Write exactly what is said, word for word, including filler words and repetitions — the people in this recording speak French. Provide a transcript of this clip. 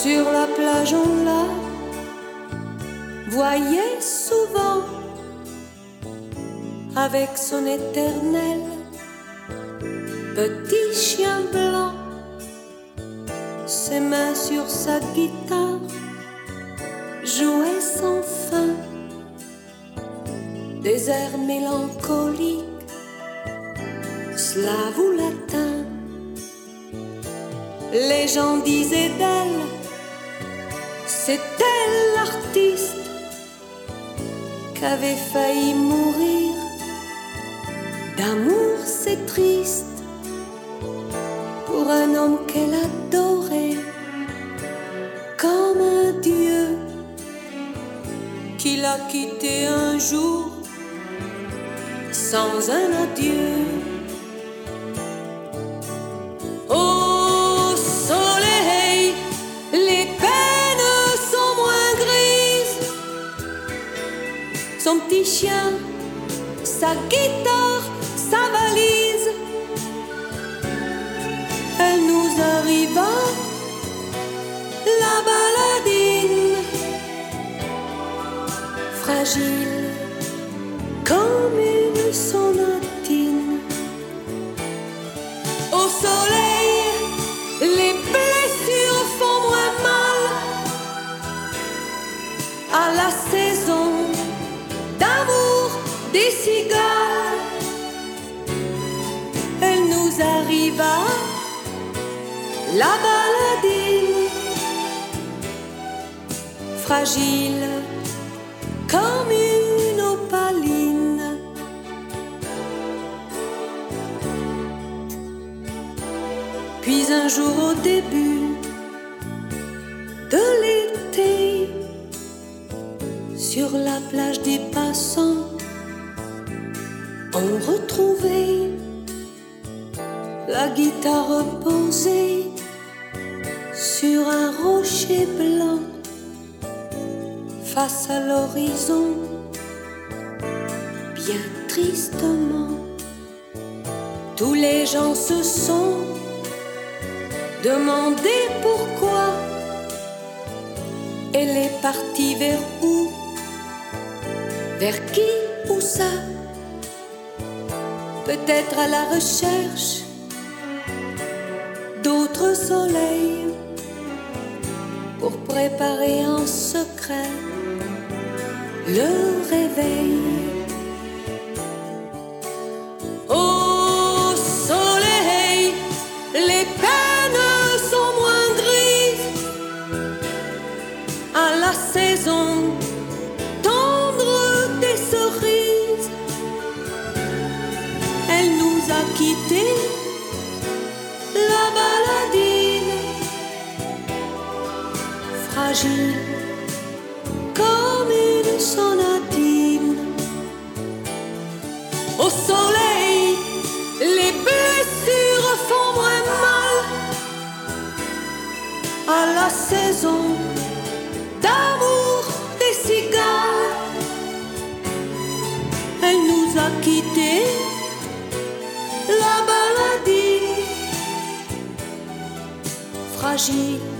Sur la plage on la voyait souvent avec son éternel petit chien blanc, ses mains sur sa guitare jouaient sans fin des airs mélancoliques, slaves ou latins. Les gens disaient d'elle, c'était l'artiste qu'avait failli mourir. D'amour c'est triste pour un homme qu'elle adorait comme un dieu, qui l'a quitté un jour sans un adieu. Au soleil, les peines sont moins grises. Son petit chien, sa guitare, sa valise. Elle nous arriva, la baladine, fragile comme une sonatine. Au soleil, les blessures font moins mal. À la saison d'amour des cigales, elle nous arriva, la baladine, fragile comme une opaline. Puis un jour au début de l'été, sur la plage des passants, on retrouvait la guitare posée sur un rocher blanc face à l'horizon, bien tristement. Tous les gens se sont demandé pourquoi elle est partie, vers où, vers qui ou ça. Peut-être à la recherche d'autres soleils pour préparer en secret le réveil. Au soleil, les peines sont moins grises. À la saison tendre des cerises, elle nous a quittés, la baladine, fragile comme une sonatine. Au soleil, les blessures font moins mal. À la saison d'amour des cigales, elle nous a quittés, la baladine, fragile